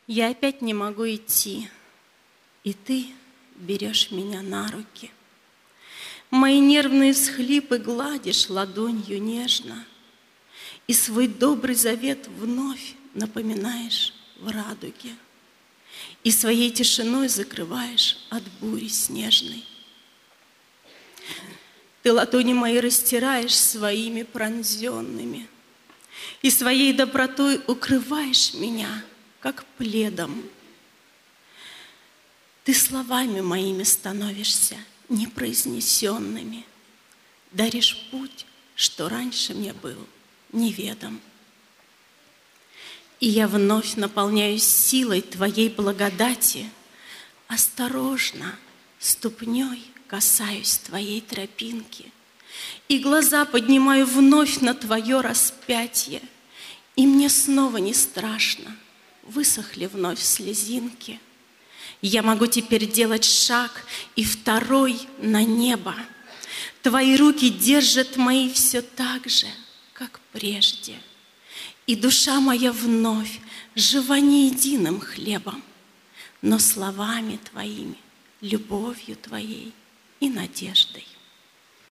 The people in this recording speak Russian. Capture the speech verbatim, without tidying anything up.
Я опять не могу идти, и ты берешь меня на руки. Мои нервные всхлипы гладишь ладонью нежно, и свой добрый завет вновь напоминаешь в радуге, и своей тишиной закрываешь от бури снежной. Ты ладони мои растираешь своими пронзенными, и своей добротой укрываешь меня, как пледом. Ты словами моими становишься непроизнесенными, даришь путь, что раньше мне был неведом. И я вновь наполняюсь силой Твоей благодати, осторожно, ступней касаюсь Твоей тропинки, и глаза поднимаю вновь на Твое распятие, и мне снова не страшно, высохли вновь слезинки. Я могу теперь делать шаг и второй на небо. Твои руки держат мои все так же, как прежде. И душа моя вновь жива не единым хлебом, но словами Твоими, любовью Твоей и надеждой.